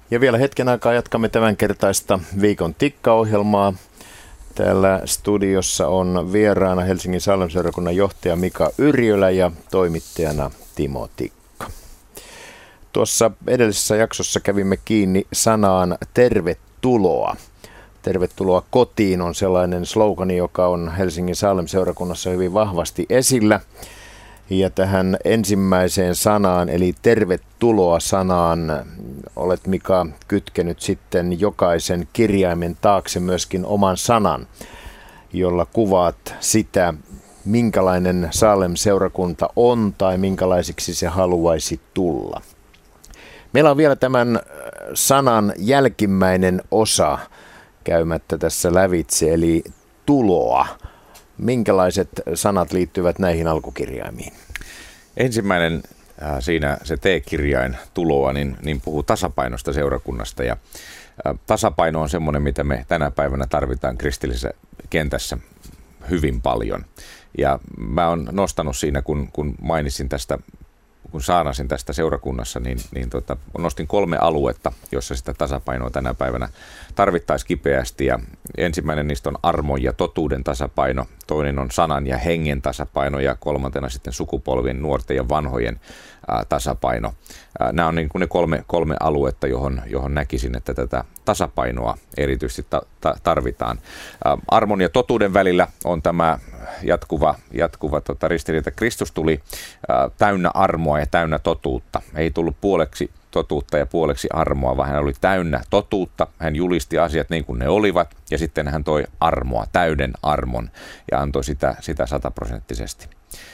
Ja vielä hetken aikaa jatkamme tämän kertaista Viikon tikka-ohjelmaa. Täällä studiossa on vieraana Helsingin Salem-seurakunnan johtaja Mika Yrjölä ja toimittajana Timo Tikka. Tuossa edellisessä jaksossa kävimme kiinni sanaan tervetuloa. Tervetuloa kotiin on sellainen slogani, joka on Helsingin Salem-seurakunnassa hyvin vahvasti esillä. Ja tähän ensimmäiseen sanaan, eli tervetuloa sanaan, olet Mika kytkenyt sitten jokaisen kirjaimen taakse myöskin oman sanan, jolla kuvaat sitä, minkälainen Salem-seurakunta on tai minkälaisiksi se haluaisi tulla. Meillä on vielä tämän sanan jälkimmäinen osa käymättä tässä lävitse, eli tuloa. Minkälaiset sanat liittyvät näihin alkukirjaimiin? Ensimmäinen siinä se T-kirjain tuloa, niin puhuu tasapainosta seurakunnasta. Ja tasapaino on semmoinen, mitä me tänä päivänä tarvitaan kristillisessä kentässä hyvin paljon. Ja mä oon nostanut siinä, kun mainitsin tästä, kun saanasin tästä seurakunnassa, niin nostin 3 aluetta, jossa sitä tasapainoa tänä päivänä tarvittaisiin kipeästi. Ja ensimmäinen niistä on armon ja totuuden tasapaino, toinen on sanan ja hengen tasapaino ja kolmantena sitten sukupolvien, nuorten ja vanhojen tasapaino. Nämä on niin kuin ne kolme aluetta, johon näkisin, että tätä tasapainoa erityisesti tarvitaan. Armon ja totuuden välillä on tämä jatkuva ristiriita. Kristus tuli täynnä armoa ja täynnä totuutta. Ei tullut puoleksi totuutta ja puoleksi armoa, vaan hän oli täynnä totuutta. Hän julisti asiat niin kuin ne olivat ja sitten hän toi täyden armon ja antoi sitä 100%.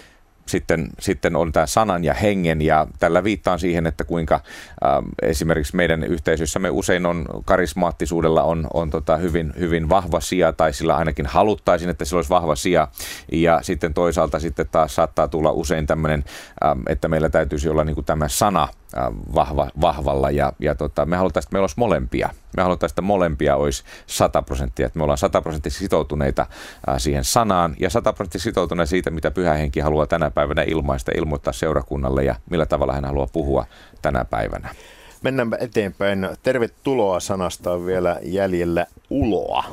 Sitten on tämä sanan ja hengen, ja tällä viittaan siihen, että kuinka esimerkiksi meidän yhteisössämme usein on karismaattisuudella on hyvin vahva sija, tai sillä ainakin haluttaisiin, että sillä olisi vahva sija, ja sitten toisaalta sitten taas saattaa tulla usein tämmöinen, että meillä täytyisi olla niin kuin tämä sana vahvalla, ja me halutaan, että meillä olisi molempia. Me halutaan, että molempia olisi 100%, että me ollaan 100% sitoutuneita siihen sanaan ja 100% sitoutuneita siitä, mitä Pyhä Henki haluaa tänä päivänä ilmoittaa seurakunnalle ja millä tavalla hän haluaa puhua tänä päivänä. Mennäänpä eteenpäin. Tervetuloa sanasta on vielä jäljellä uloa.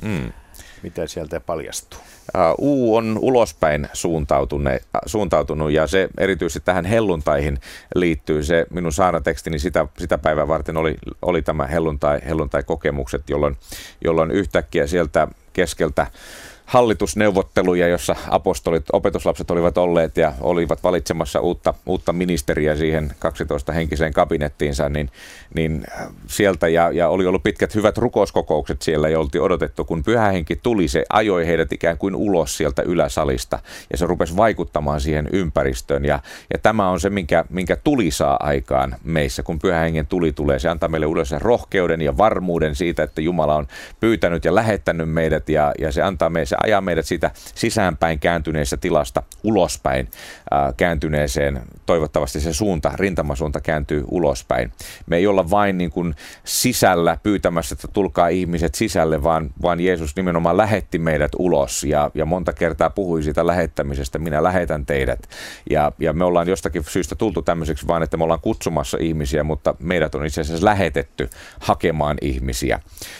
Mitä sieltä paljastuu? U on ulospäin suuntautunut ja se erityisesti tähän helluntaihin liittyy. Se minun saarnatekstini sitä päivää varten oli tämä helluntai-kokemukset, jolloin yhtäkkiä sieltä keskeltä hallitusneuvotteluja, jossa opetuslapset olivat olleet ja olivat valitsemassa uutta ministeriä siihen 12 henkiseen kabinettiinsa, niin sieltä ja oli ollut pitkät hyvät rukouskokoukset siellä ja oltiin odotettu, kun Pyhä Henki tuli, se ajoi heidät ikään kuin ulos sieltä yläsalista ja se rupesi vaikuttamaan siihen ympäristöön ja tämä on se, minkä tuli saa aikaan meissä, kun Pyhä Hengen tulee. Se antaa meille yleensä rohkeuden ja varmuuden siitä, että Jumala on pyytänyt ja lähettänyt meidät ja se antaa se ajaa meidät siitä sisäänpäin kääntyneestä tilasta ulospäin kääntyneeseen. Toivottavasti se rintamasuunta kääntyy ulospäin. Me ei olla vain niin kuin sisällä pyytämässä, että tulkaa ihmiset sisälle, vaan Jeesus nimenomaan lähetti meidät ulos ja monta kertaa puhui siitä lähettämisestä, minä lähetän teidät. Ja me ollaan jostakin syystä tultu tämmöiseksi vaan, että me ollaan kutsumassa ihmisiä, mutta meidät on itse asiassa lähetetty hakemaan ihmisiä.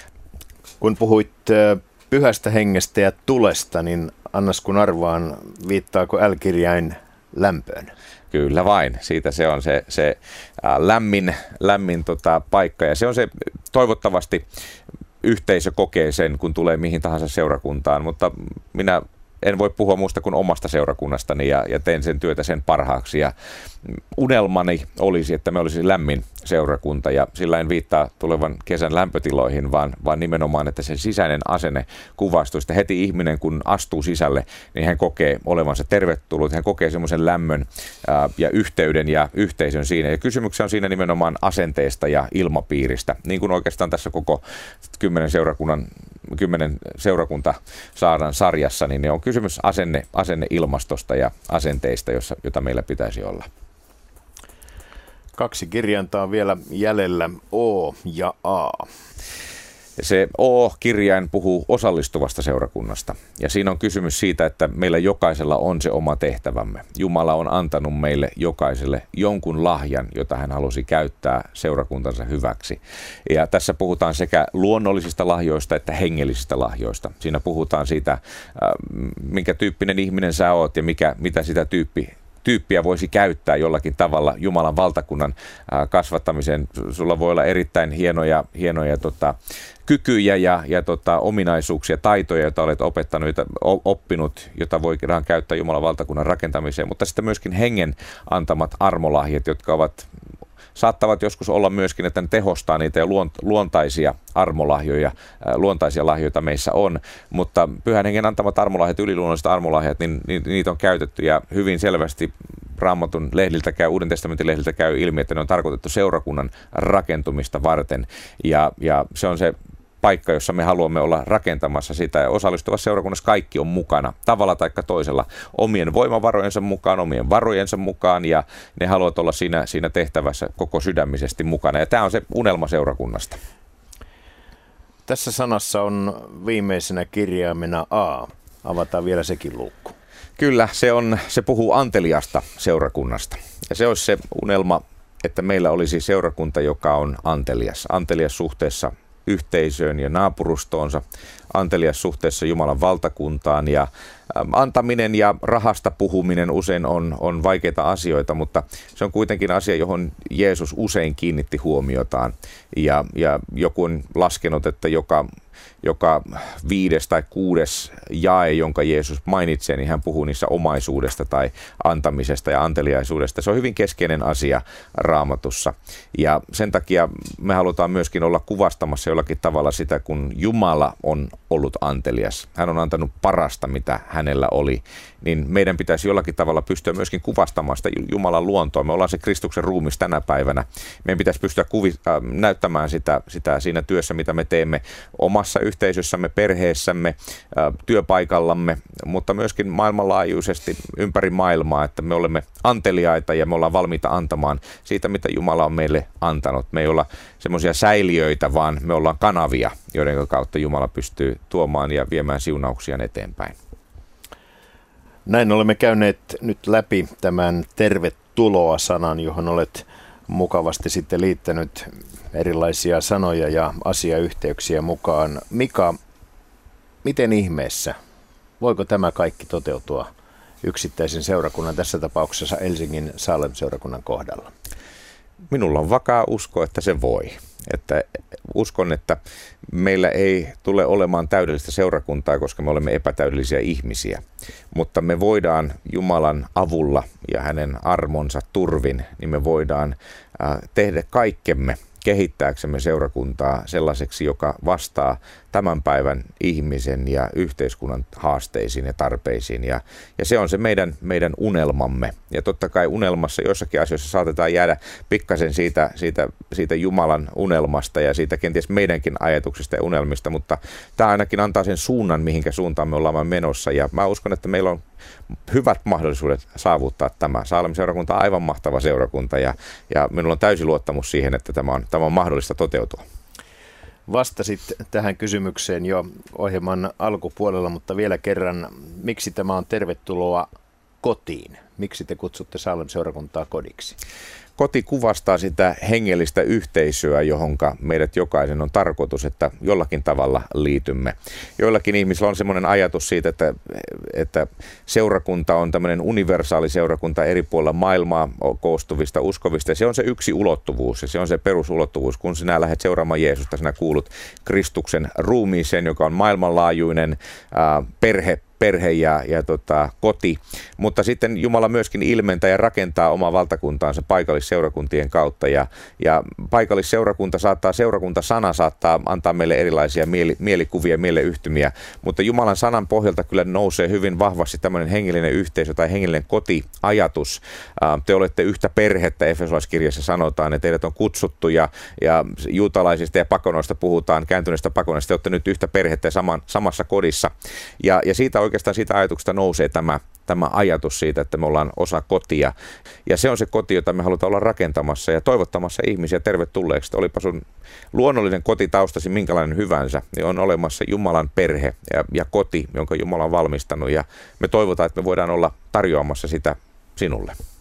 Kun puhuit Pyhästä Hengestä ja tulesta, niin annas kun arvaan, viittaako L-kirjain lämpöön? Kyllä vain. Siitä se on se lämmin paikka ja se on se toivottavasti yhteisö kokee sen, kun tulee mihin tahansa seurakuntaan, mutta minä en voi puhua muusta kuin omasta seurakunnastani ja teen sen työtä sen parhaaksi. Ja unelmani olisi, että me olisi lämmin seurakunta ja sillä en viittaa tulevan kesän lämpötiloihin, vaan nimenomaan, että sen sisäinen asenne kuvastuu. Sitten heti ihminen, kun astuu sisälle, niin hän kokee olevansa tervetullut, hän kokee semmoisen lämmön ja yhteyden ja yhteisön siinä. Ja kysymyksessä on siinä nimenomaan asenteesta ja ilmapiiristä, niin kuin oikeastaan tässä koko 10 seurakunta saadaan sarjassa, niin ne on kysymys asenneilmastosta ja asenteista, jota meillä pitäisi olla. 2 kirjainta on vielä jäljellä O ja A. Se O-kirjain puhuu osallistuvasta seurakunnasta ja siinä on kysymys siitä, että meillä jokaisella on se oma tehtävämme. Jumala on antanut meille jokaiselle jonkun lahjan, jota hän halusi käyttää seurakuntansa hyväksi. Ja tässä puhutaan sekä luonnollisista lahjoista että hengellisistä lahjoista. Siinä puhutaan siitä, minkä tyyppinen ihminen sä oot ja mitä sitä tyyppiä voisi käyttää jollakin tavalla Jumalan valtakunnan kasvattamiseen. Sulla voi olla erittäin hienoja kykyjä ja ominaisuuksia, taitoja, joita olet oppinut, jota voidaan käyttää Jumalan valtakunnan rakentamiseen, mutta sitten myöskin hengen antamat armolahjat, jotka saattavat joskus olla myöskin, että ne tehostaa niitä ja luontaisia armolahjoja, luontaisia lahjoja meissä on, mutta Pyhän Hengen antamat armolahjat, yliluonnolliset armolahjat, niin niitä on käytetty ja hyvin selvästi Raamatun lehdiltä Uuden testamentin lehdiltä käy ilmi, että ne on tarkoitettu seurakunnan rakentumista varten ja se on se paikka, jossa me haluamme olla rakentamassa sitä ja osallistuvassa seurakunnassa kaikki on mukana tavalla tai toisella omien voimavarojensa mukaan, omien varojensa mukaan ja ne haluavat olla siinä tehtävässä koko sydämisesti mukana ja tämä on se unelma seurakunnasta. Tässä sanassa on viimeisenä kirjaimena A. Avataan vielä sekin luukku. Kyllä, se puhuu anteliasta seurakunnasta ja se olisi se unelma, että meillä olisi seurakunta, joka on antelias suhteessa yhteisöön ja naapurustoonsa, antelias suhteessa Jumalan valtakuntaan ja antaminen ja rahasta puhuminen usein on vaikeita asioita, mutta se on kuitenkin asia, johon Jeesus usein kiinnitti huomiotaan ja joku on laskenut, että joka 5. tai 6. jae, jonka Jeesus mainitsee, niin hän puhuu niissä omaisuudesta tai antamisesta ja anteliaisuudesta. Se on hyvin keskeinen asia Raamatussa ja sen takia me halutaan myöskin olla kuvastamassa jollakin tavalla sitä, kun Jumala on ollut antelias. Hän on antanut parasta, mitä hänellä oli, niin meidän pitäisi jollakin tavalla pystyä myöskin kuvastamaan sitä Jumalan luontoa. Me ollaan se Kristuksen ruumis tänä päivänä. Meidän pitäisi pystyä näyttämään sitä siinä työssä, mitä me teemme omassa yhteisössämme, perheessämme, työpaikallamme, mutta myöskin maailmanlaajuisesti ympäri maailmaa, että me olemme anteliaita ja me ollaan valmiita antamaan siitä, mitä Jumala on meille antanut. Me ei olla semmoisia säiliöitä, vaan me ollaan kanavia, joiden kautta Jumala pystyy tuomaan ja viemään siunauksiaan eteenpäin. Näin olemme käyneet nyt läpi tämän tervetuloa-sanan, johon olet mukavasti sitten liittänyt erilaisia sanoja ja asiayhteyksiä mukaan. Mika, miten ihmeessä? Voiko tämä kaikki toteutua yksittäisen seurakunnan, tässä tapauksessa Helsingin Salem-seurakunnan kohdalla? Minulla on vakaa usko, että se voi. Että uskon, että meillä ei tule olemaan täydellistä seurakuntaa, koska me olemme epätäydellisiä ihmisiä. Mutta me voidaan Jumalan avulla ja hänen armonsa turvin, niin me voidaan tehdä kaikkemme kehittääksemme seurakuntaa sellaiseksi, joka vastaa tämän päivän ihmisen ja yhteiskunnan haasteisiin ja tarpeisiin. Ja se on se meidän unelmamme. Ja totta kai unelmassa joissakin asioissa saatetaan jäädä pikkasen siitä Jumalan unelmasta ja siitä kenties meidänkin ajatuksista ja unelmista, mutta tämä ainakin antaa sen suunnan, mihinkä suuntaan me ollaan menossa. Ja mä uskon, että meillä on hyvät mahdollisuudet saavuttaa tämä. Salem-seurakunta on aivan mahtava seurakunta ja minulla on täysi luottamus siihen, että tämä on mahdollista toteutua. Vastasit tähän kysymykseen jo ohjelman alkupuolella, mutta vielä kerran, miksi tämä on tervetuloa kotiin? Miksi te kutsutte Salem-seurakuntaa kodiksi? Koti kuvastaa sitä hengellistä yhteisöä, johonka meidät jokaisen on tarkoitus, että jollakin tavalla liitymme. Joillakin ihmisillä on semmoinen ajatus siitä, että seurakunta on tämmöinen universaali seurakunta eri puolilla maailmaa koostuvista uskovista. Ja se on se yksi ulottuvuus ja se on se perusulottuvuus. Kun sinä lähdet seuraamaan Jeesusta, sinä kuulut Kristuksen ruumiiseen, joka on maailmanlaajuinen perhe ja koti, mutta sitten Jumala myöskin ilmentää ja rakentaa omaa valtakuntaansa paikallisseurakuntien kautta ja paikallisseurakunta seurakuntasana saattaa antaa meille erilaisia mielikuvia, mieleyhtymiä, mutta Jumalan sanan pohjalta kyllä nousee hyvin vahvasti tämmöinen hengellinen yhteisö tai hengellinen kotiajatus. Te olette yhtä perhettä, Efesolaiskirjassa sanotaan, että teidät on kutsuttu ja juutalaisista ja pakonoista puhutaan, kääntyneistä pakonoista, te olette nyt yhtä perhettä samassa kodissa ja siitä oikeastaan siitä ajatuksesta nousee tämä ajatus siitä, että me ollaan osa kotia. Ja se on se koti, jota me halutaan olla rakentamassa ja toivottamassa ihmisiä tervetulleeksi. Olipa sun luonnollinen kotitaustasi minkälainen hyvänsä, niin on olemassa Jumalan perhe ja koti, jonka Jumala on valmistanut. Ja me toivotaan, että me voidaan olla tarjoamassa sitä sinulle.